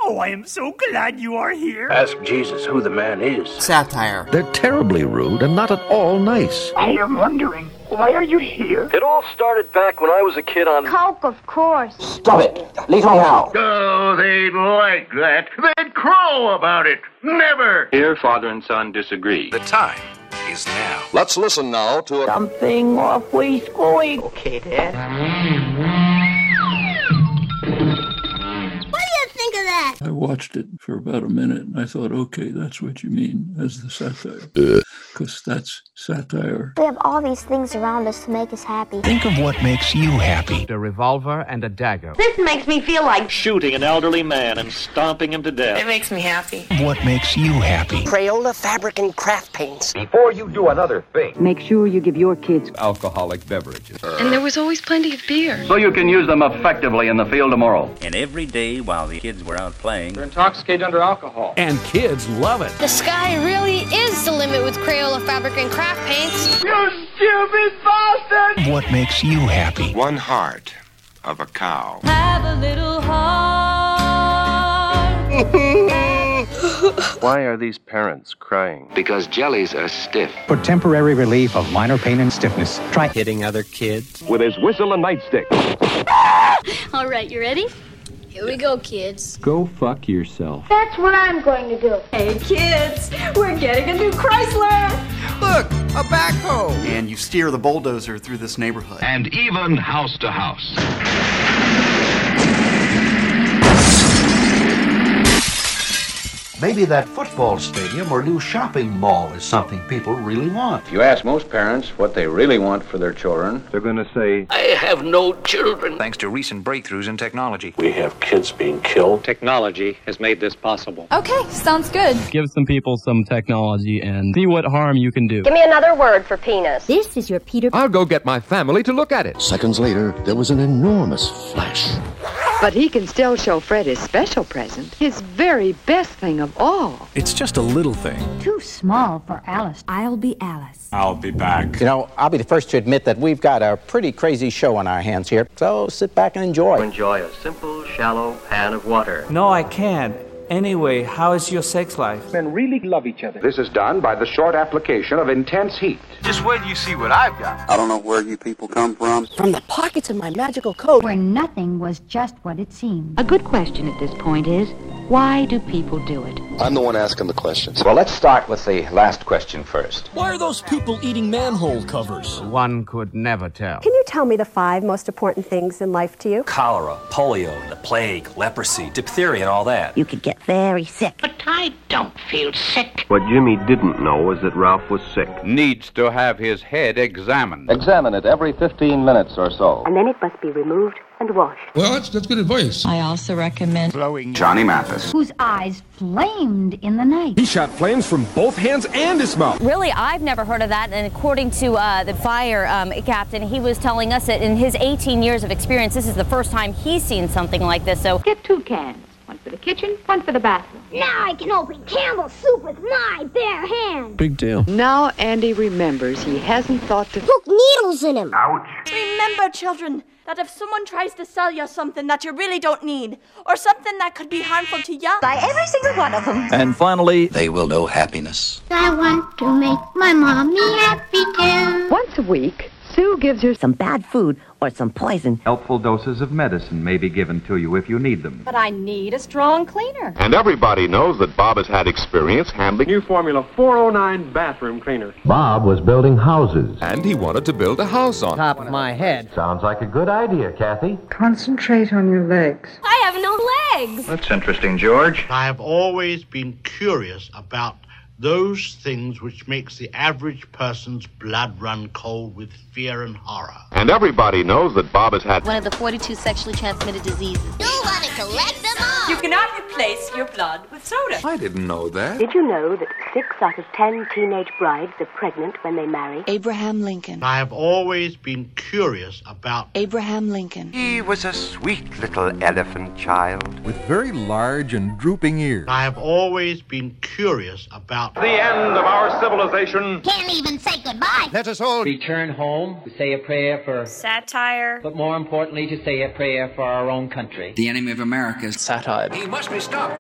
Oh, I am so glad you are here. Ask Jesus who the man is. Satire. They're terribly rude and not at all nice. I am wondering, why are you here? It all started back when I was a kid on... Coke, of course. Stop it. Leave me now. Oh, they'd like that. They'd crow about it. Never. Here, father and son disagree. The time is now. Let's listen now to Something awfully screwy. Okay, Dad. I watched it for about a minute and I thought, okay, that's what you mean as the satire. Because that's satire. We have all these things around us to make us happy. Think of what makes you happy. A revolver and a dagger. This makes me feel like Shooting an elderly man and stomping him to death. It makes me happy. What makes you happy. Crayola fabric and craft paints. Before you do another thing, make sure you give your kids Alcoholic beverages. And there was always plenty of beer. So you can use them effectively in the field tomorrow. And every day while the kids were out playing, they're intoxicated under alcohol. And kids love it. The sky really is the limit with Crayola fabric and craft paints. You stupid bastard! What makes you happy? One heart of a cow. Have a little heart. Why are these parents crying? because jellies are stiff. For temporary relief of minor pain and stiffness, try hitting other kids with his whistle and nightstick. All right, you ready? Here we go, kids. Go fuck yourself. That's what I'm going to do. Hey, kids, we're getting a new Chrysler. Look, a backhoe. And you steer the bulldozer through this neighborhood. And even house to house. Maybe that football stadium or new shopping mall is something people really want. If you ask most parents what they really want for their children, They're going to say, I have no children. Thanks to recent breakthroughs in technology. We have kids being killed. technology has made this possible. Okay, sounds good. Give some people some technology and see what harm you can do. Give me another word for penis. This is your Peter. I'll go get my family to look at it. Seconds later, there was an enormous flash. But he can still show Fred his special present, his very best thing of all. It's just a little thing. Too small for Alice. I'll be Alice. I'll be back. You know, I'll be the first to admit that we've got a pretty crazy show on our hands here. So sit back and enjoy. enjoy a simple, shallow pan of water. No, I can't. Anyway, how is your sex life? Men really love each other. This is done by the short application of intense heat. Just wait till you see what I've got. I don't know where you people come from. From the pockets of my magical coat. Where nothing was just what it seemed. A good question at this point is, why do people do it? I'm the one asking the questions. Well, let's start with the last question first. Why are those people eating manhole covers? One could never tell. Can you tell me the 5 most important things in life to you? Cholera, polio, the plague, leprosy, diphtheria, and all that. You could get very sick. But I don't feel sick. What Jimmy didn't know was that Ralph was sick. Needs to have his head examined. Examine it every 15 minutes or so. And then it must be removed and washed. Well, that's good advice. I also recommend Johnny Mathis. Whose eyes flamed in the night. He shot flames from both hands and his mouth. Really, I've never heard of that. And according to the fire captain, he was telling us that in his 18 years of experience, this is the first time he's seen something like this. So Get 2 cans. One for the kitchen, one for the bathroom. Now I can open Campbell's soup with my bare hands. Big deal. Now Andy remembers he hasn't thought to Put needles in him. remember, children, that if someone tries to sell you something that you really don't need, or something that could be harmful to you, buy every single one of them. And finally, They will know happiness. I want to make my mommy happy too. Once a week, Sue gives her some bad food or some poison. Helpful doses of medicine may be given to you if you need them. but I need a strong cleaner. And everybody knows that Bob has had experience handling New Formula 409 bathroom cleaner. Bob was building houses. And he wanted to build a house on Top of my head. Sounds like a good idea, Kathy. Concentrate on your legs. I have no legs. That's interesting, George. I have always been curious about those things which makes the average person's blood run cold with fear and horror. And everybody knows that Bob has had One of the 42 sexually transmitted diseases. You want to collect them all. You cannot replace your blood with soda. I didn't know that. Did you know that 6 out of 10 teenage brides are pregnant when they marry? Abraham Lincoln. I have always been curious about Abraham Lincoln. He was a sweet little elephant child. With very large and drooping ears. I have always been curious about The end of our civilization. Can't even say goodbye. Let us all Return home to say a prayer for, Satire. but more importantly, to say a prayer for our own country. The enemy of America is satire. he must be stopped.